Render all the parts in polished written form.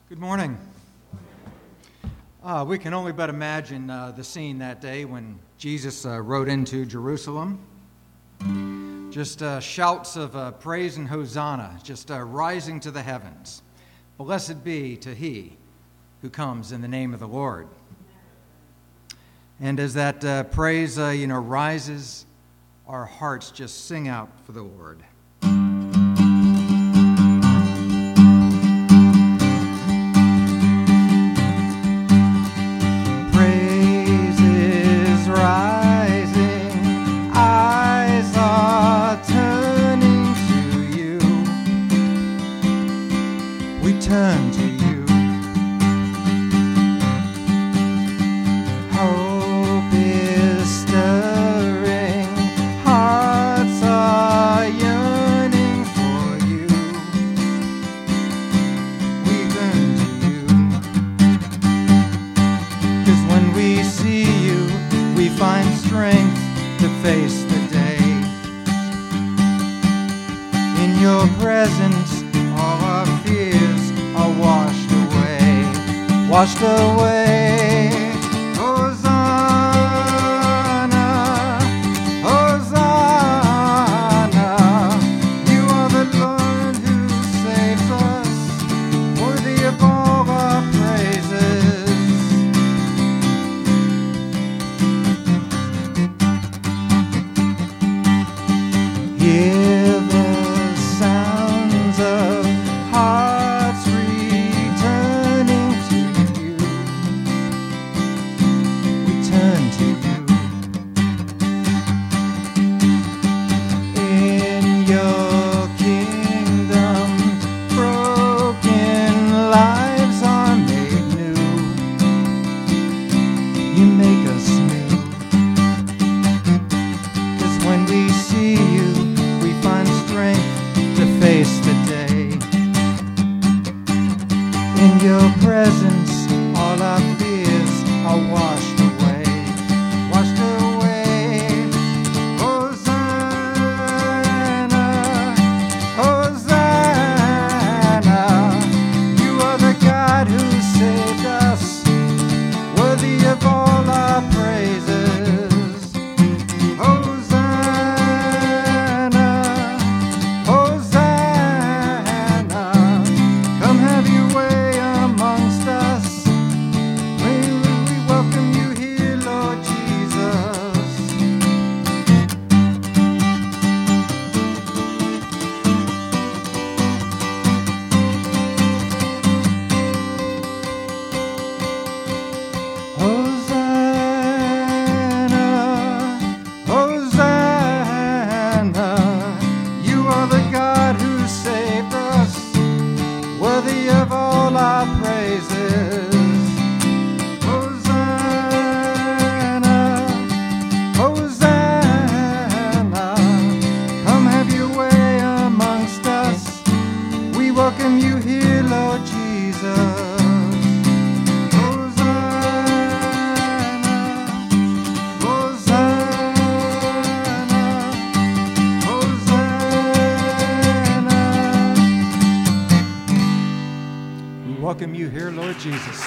Good morning. We can only but imagine the scene that day when Jesus rode into Jerusalem. Just shouts of praise and hosanna, just rising to the heavens. Blessed be to he who comes in the name of the Lord. And as that praise, rises, our hearts just sing out for the Lord. Turn to you. Hope is stirring, hearts are yearning for you. We turn to you, 'cause when we see you, we find strength to face the day. In your presence, all our fears are washed away, washed away. Hosanna, Hosanna, you are the Lord who saves us, worthy of all our praises. Hear the sounds of hearts returning to you. We turn to you. In your kingdom, broken lives are made new. You make us new. 'Cause when we see you, we find strength to face the day. In your presence, all our fears are washed away, washed away. Hosanna, Hosanna, you are the God who saved us, worthy of all our praises. Hosanna, Hosanna, come have your way amongst us. We welcome you here, Lord Jesus. Hosanna, Hosanna, you are the God who saved us, worthy of all our praises. Hosanna, Hosanna, come have your way amongst us. We welcome you here, Lord Jesus. Hosanna, Hosanna, Hosanna. We welcome you here, Lord Jesus.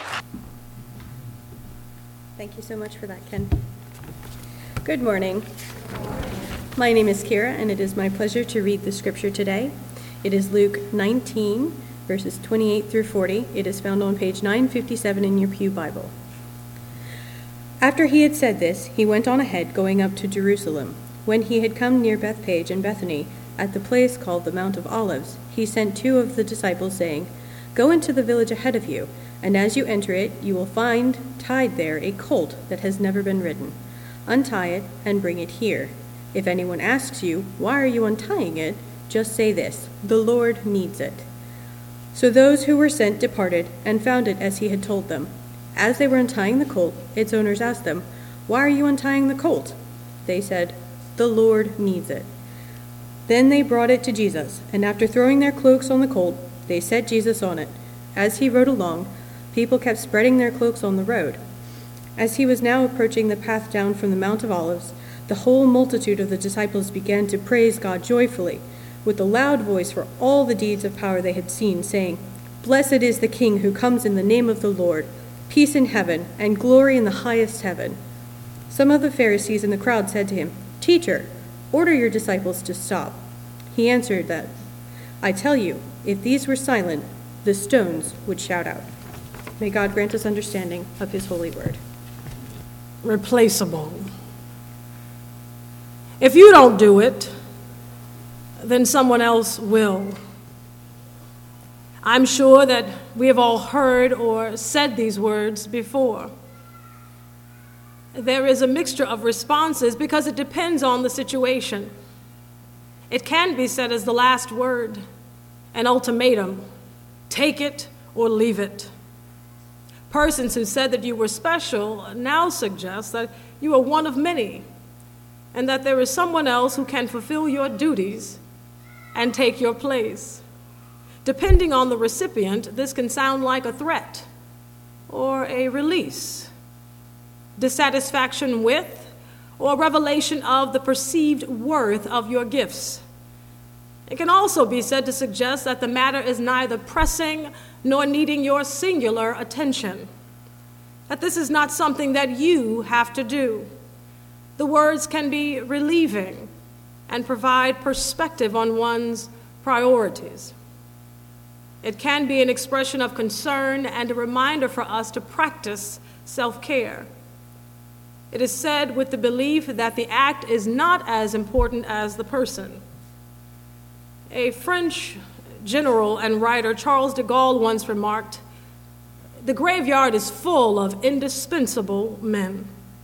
Thank you so much for that, Ken. Good morning. My name is Kira, and it is my pleasure to read the scripture today. It is Luke 19, verses 28 through 40. It is found on page 957 in your Pew Bible. After he had said this, he went on ahead, going up to Jerusalem. When he had come near Bethphage and Bethany, at the place called the Mount of Olives, he sent two of the disciples, saying, "Go into the village ahead of you, and as you enter it, you will find tied there a colt that has never been ridden. Untie it and bring it here. If anyone asks you, 'Why are you untying it?' just say this, 'The Lord needs it.'" So those who were sent departed and found it as he had told them. As they were untying the colt, its owners asked them, "Why are you untying the colt?" They said, "The Lord needs it." Then they brought it to Jesus, and after throwing their cloaks on the colt, they set Jesus on it. As he rode along, people kept spreading their cloaks on the road. As he was now approaching the path down from the Mount of Olives, the whole multitude of the disciples began to praise God joyfully, with a loud voice for all the deeds of power they had seen, saying, Blessed is the King who comes in the name of the Lord. Peace in heaven and glory in the highest heaven." Some of the Pharisees in the crowd said to him, "Teacher, order your disciples to stop." He answered that, "I tell you, if these were silent, the stones would shout out." May God grant us understanding of his holy word. Replaceable. If you don't do it, then someone else will. I'm sure that we have all heard or said these words before. There is a mixture of responses because it depends on the situation. It can be said as the last word, an ultimatum: take it or leave it. Persons who said that you were special now suggest that you are one of many, and that there is someone else who can fulfill your duties and take your place. Depending on the recipient, this can sound like a threat or a release, dissatisfaction with, or revelation of the perceived worth of your gifts. It can also be said to suggest that the matter is neither pressing nor needing your singular attention, that this is not something that you have to do. The words can be relieving and provide perspective on one's priorities. It can be an expression of concern and a reminder for us to practice self-care. It is said with the belief that the act is not as important as the person. A French general and writer, Charles de Gaulle, once remarked, "The graveyard is full of indispensable men."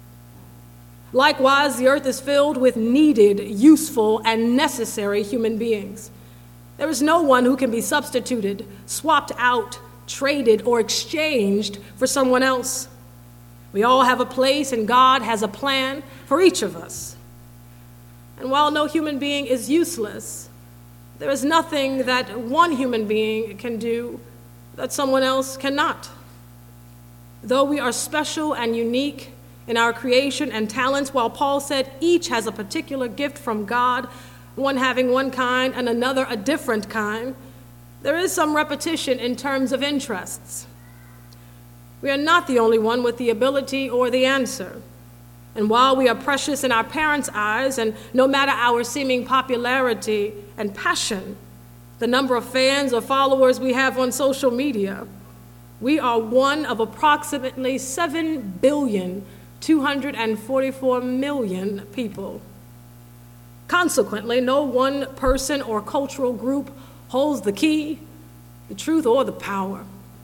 Likewise, the earth is filled with needed, useful, and necessary human beings. There is no one who can be substituted, swapped out, traded, or exchanged for someone else. We all have a place, and God has a plan for each of us. And while no human being is useless, there is nothing that one human being can do that someone else cannot. Though we are special and unique in our creation and talents, while Paul said each has a particular gift from God, one having one kind and another a different kind, there is some repetition in terms of interests. We are not the only one with the ability or the answer. And while we are precious in our parents' eyes, and no matter our seeming popularity and passion, the number of fans or followers we have on social media, we are one of approximately 7,244,000,000 people. Consequently, no one person or cultural group holds the key, the truth, or the power.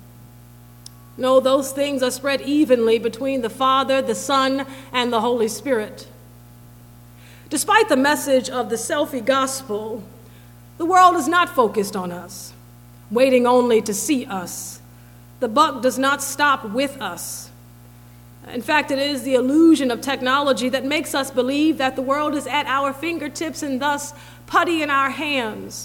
No, those things are spread evenly between the Father, the Son, and the Holy Spirit. Despite the message of the selfie gospel, the world is not focused on us, waiting only to see us. The buck does not stop with us. In fact, it is the illusion of technology that makes us believe that the world is at our fingertips and thus putty in our hands.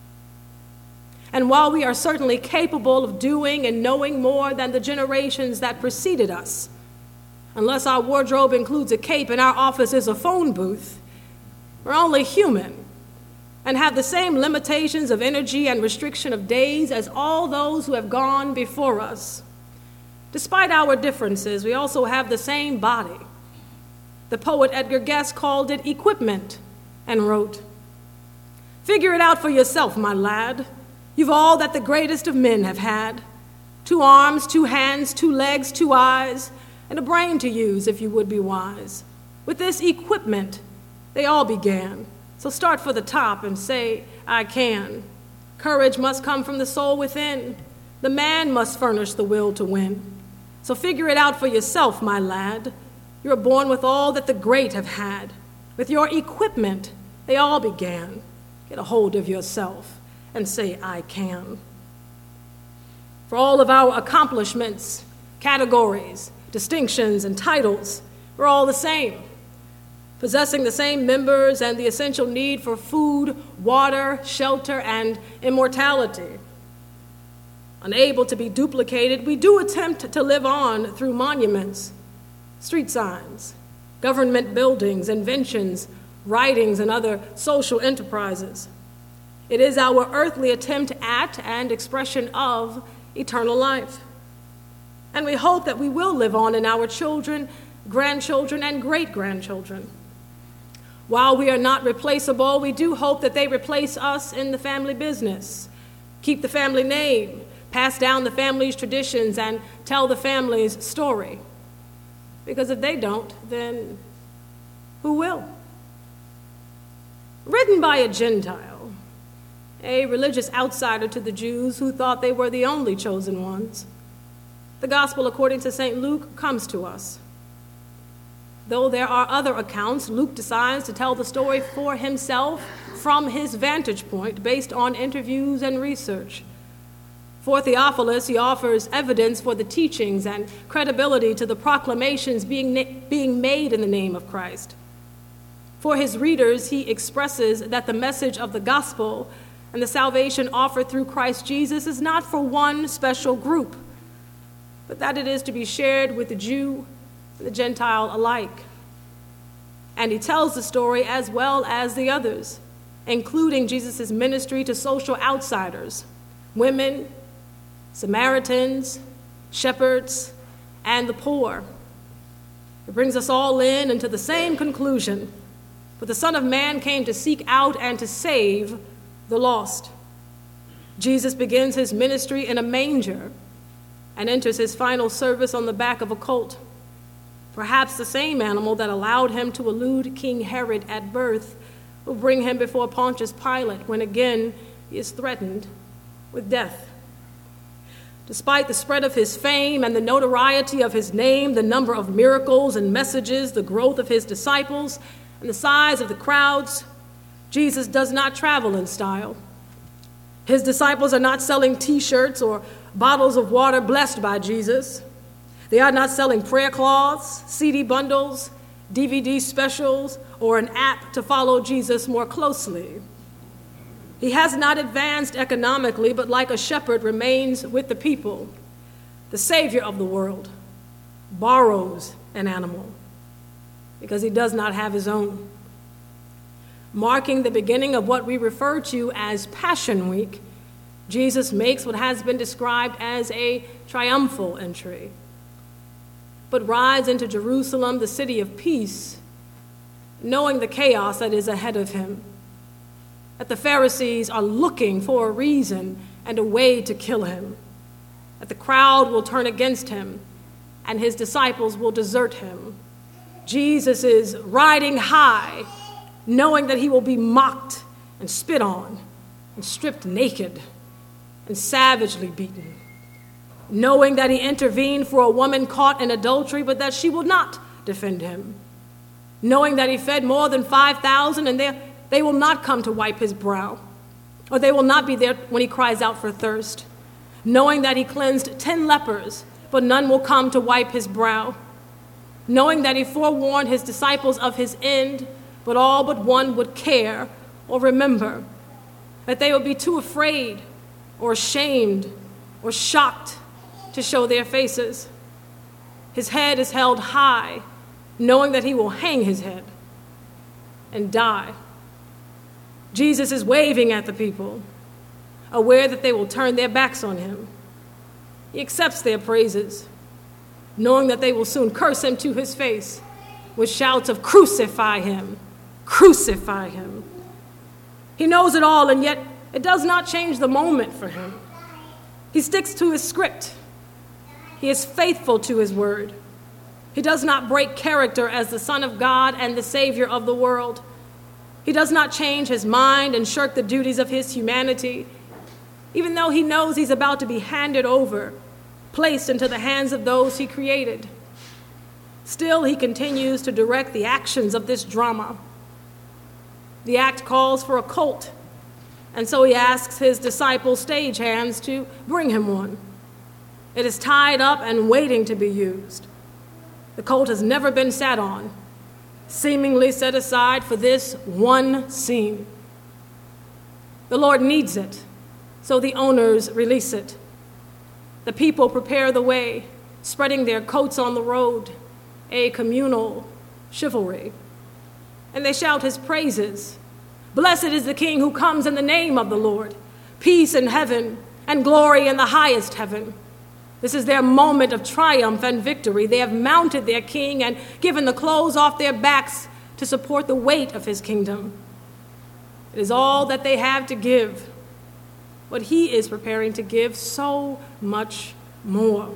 And while we are certainly capable of doing and knowing more than the generations that preceded us, unless our wardrobe includes a cape and our office is a phone booth, we're only human and have the same limitations of energy and restriction of days as all those who have gone before us. Despite our differences, we also have the same body. The poet Edgar Guest called it equipment and wrote, "Figure it out for yourself, my lad. You've all that the greatest of men have had. 2 arms, 2 hands, 2 legs, 2 eyes, and a brain to use if you would be wise. With this equipment, they all began. So start for the top and say, I can. Courage must come from the soul within. The man must furnish the will to win. So figure it out for yourself, my lad. You are born with all that the great have had. With your equipment, they all began. Get a hold of yourself and say, I can." For all of our accomplishments, categories, distinctions, and titles, we're all the same, possessing the same members and the essential need for food, water, shelter, and immortality. Unable to be duplicated, we do attempt to live on through monuments, street signs, government buildings, inventions, writings, and other social enterprises. It is our earthly attempt at and expression of eternal life. And we hope that we will live on in our children, grandchildren, and great-grandchildren. While we are not replaceable, we do hope that they replace us in the family business, keep the family name, pass down the family's traditions, and tell the family's story. Because if they don't, then who will? Written by a Gentile, a religious outsider to the Jews who thought they were the only chosen ones, the gospel according to St. Luke comes to us. Though there are other accounts, Luke decides to tell the story for himself from his vantage point based on interviews and research. For Theophilus, he offers evidence for the teachings and credibility to the proclamations being made in the name of Christ. For his readers, he expresses that the message of the gospel and the salvation offered through Christ Jesus is not for one special group, but that it is to be shared with the Jew and the Gentile alike. And he tells the story as well as the others, including Jesus' ministry to social outsiders, women, Samaritans, shepherds, and the poor. It brings us all into the same conclusion. For the Son of Man came to seek out and to save the lost. Jesus begins his ministry in a manger and enters his final service on the back of a colt, perhaps the same animal that allowed him to elude King Herod at birth will bring him before Pontius Pilate when again he is threatened with death. Despite the spread of his fame and the notoriety of his name, the number of miracles and messages, the growth of his disciples, and the size of the crowds, Jesus does not travel in style. His disciples are not selling T-shirts or bottles of water blessed by Jesus. They are not selling prayer cloths, CD bundles, DVD specials, or an app to follow Jesus more closely. He has not advanced economically, but like a shepherd remains with the people. The Savior of the world borrows an animal because he does not have his own. Marking the beginning of what we refer to as Passion Week, Jesus makes what has been described as a triumphal entry, but rides into Jerusalem, the city of peace, knowing the chaos that is ahead of him, that the Pharisees are looking for a reason and a way to kill him, that the crowd will turn against him, and his disciples will desert him. Jesus is riding high, knowing that he will be mocked and spit on and stripped naked and savagely beaten, knowing that he intervened for a woman caught in adultery, but that she will not defend him, knowing that he fed more than 5,000 and they will not come to wipe his brow, or they will not be there when he cries out for thirst, knowing that he cleansed 10 lepers, but none will come to wipe his brow, knowing that he forewarned his disciples of his end, but all but one would care or remember, that they would be too afraid or ashamed or shocked to show their faces. His head is held high, knowing that he will hang his head and die. Jesus is waving at the people, aware that they will turn their backs on him. He accepts their praises, knowing that they will soon curse him to his face with shouts of "Crucify him! Crucify him!" He knows it all, and yet it does not change the moment for him. He sticks to his script. He is faithful to his word. He does not break character as the Son of God and the Savior of the world. He does not change his mind and shirk the duties of his humanity, even though he knows he's about to be handed over, placed into the hands of those he created. Still, he continues to direct the actions of this drama. The act calls for a colt, and so he asks his disciple stagehands to bring him one. It is tied up and waiting to be used. The colt has never been sat on, seemingly set aside for this one scene. The Lord needs it, so the owners release it. The people prepare the way, spreading their coats on the road, a communal chivalry. And they shout his praises, Blessed is the King who comes in the name of the Lord. Peace in heaven and glory in the highest heaven. This is their moment of triumph and victory. They have mounted their king and given the clothes off their backs to support the weight of his kingdom. It is all that they have to give, but he is preparing to give so much more.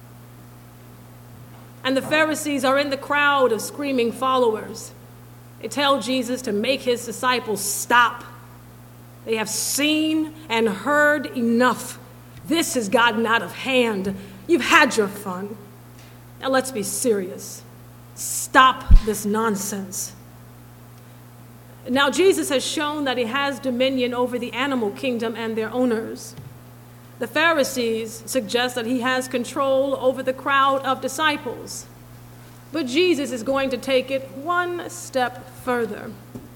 And the Pharisees are in the crowd of screaming followers. They tell Jesus to make his disciples stop. They have seen and heard enough. This has gotten out of hand. You've had your fun. Now let's be serious. Stop this nonsense. Now Jesus has shown that he has dominion over the animal kingdom and their owners. The Pharisees suggest that he has control over the crowd of disciples. But Jesus is going to take it one step further.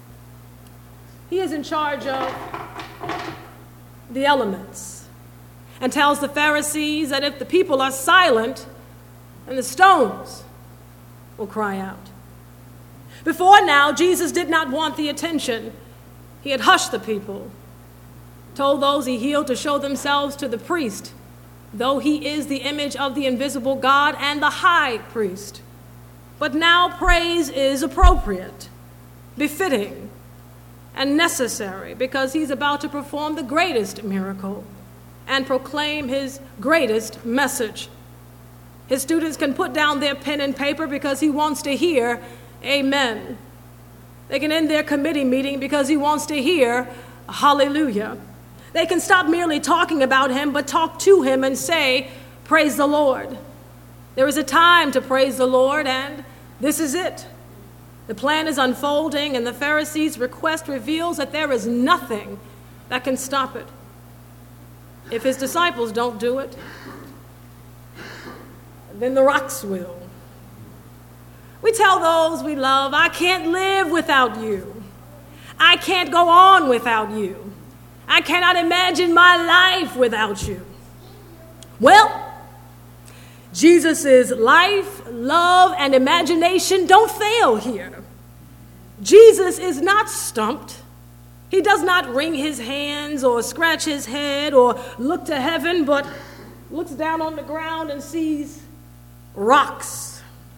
He is in charge of the elements and tells the Pharisees that if the people are silent, then the stones will cry out. Before now, Jesus did not want the attention. He had hushed the people, told those he healed to show themselves to the priest, though he is the image of the invisible God and the high priest. But now praise is appropriate, befitting, and necessary because he's about to perform the greatest miracle and proclaim his greatest message. His students can put down their pen and paper because he wants to hear amen. They can end their committee meeting because he wants to hear hallelujah. They can stop merely talking about him, but talk to him and say, praise the Lord. There is a time to praise the Lord, and this is it. The plan is unfolding, and the Pharisees' request reveals that there is nothing that can stop it. If his disciples don't do it, then the rocks will. We tell those we love, I can't live without you. I can't go on without you. I cannot imagine my life without you. Well, Jesus' life, love, and imagination don't fail here. Jesus is not stumped. He does not wring his hands or scratch his head or look to heaven, but looks down on the ground and sees rocks.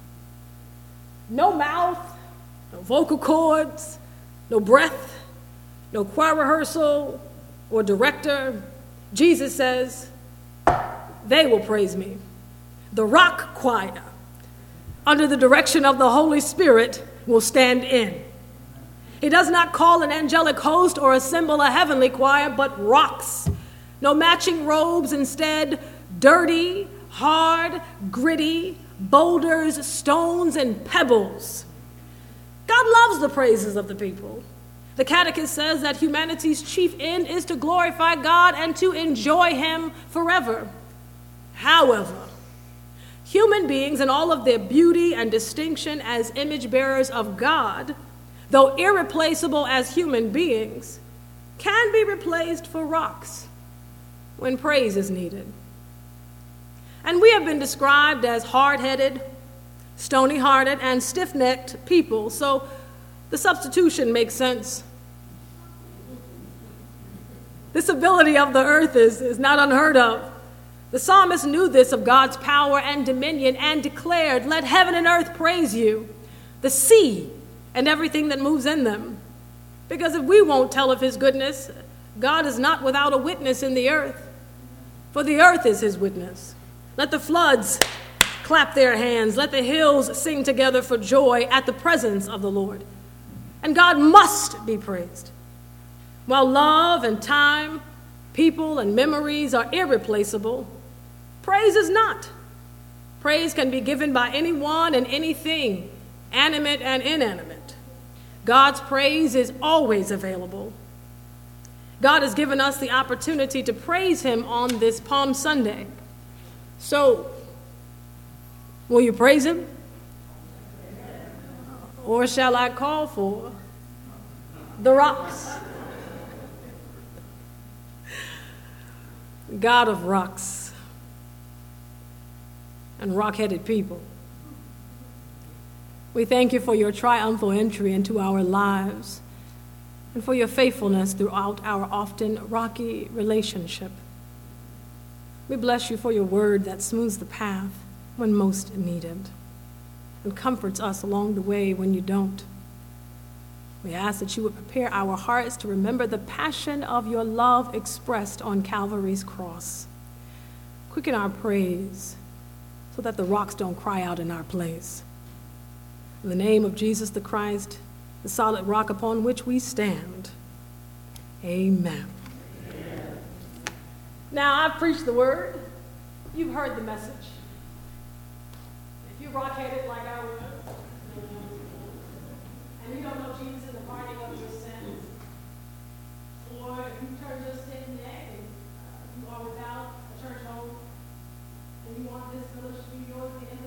No mouth, no vocal cords, no breath, no choir rehearsal or director. Jesus says, they will praise me. The rock choir, under the direction of the Holy Spirit, will stand in. He does not call an angelic host or assemble a heavenly choir, but rocks. No matching robes, instead, dirty, hard, gritty, boulders, stones, and pebbles. God loves the praises of the people. The Catechism says that humanity's chief end is to glorify God and to enjoy him forever. However, human beings in all of their beauty and distinction as image bearers of God, though irreplaceable as human beings, can be replaced for rocks when praise is needed. And we have been described as hard-headed, stony-hearted, and stiff-necked people, so the substitution makes sense. This ability of the earth is not unheard of. The psalmist knew this of God's power and dominion and declared, let heaven and earth praise you, the sea and everything that moves in them. Because if we won't tell of his goodness, God is not without a witness in the earth, for the earth is his witness. Let the floods clap their hands. Let the hills sing together for joy at the presence of the Lord. And God must be praised. While love and time, people and memories are irreplaceable, praise is not. Praise can be given by anyone and anything, animate and inanimate. God's praise is always available. God has given us the opportunity to praise him on this Palm Sunday. So, will you praise him? Or shall I call for the rocks? God of rocks and rock-headed people, we thank you for your triumphal entry into our lives. and for your faithfulness throughout our often rocky relationship. We bless you for your word that smooths the path when most needed and comforts us along the way when you don't. We ask that you would prepare our hearts to remember the passion of your love expressed on Calvary's cross. Quicken our praise so that the rocks don't cry out in our place. In the name of Jesus the Christ, the solid rock upon which we stand. Amen. Amen. Now, I've preached the word. You've heard the message. If you're rock-headed like I was, and you don't know Jesus in the pardoning of your sins, or if you turn your sin neck and you are without a church home, and you want this village to be yours,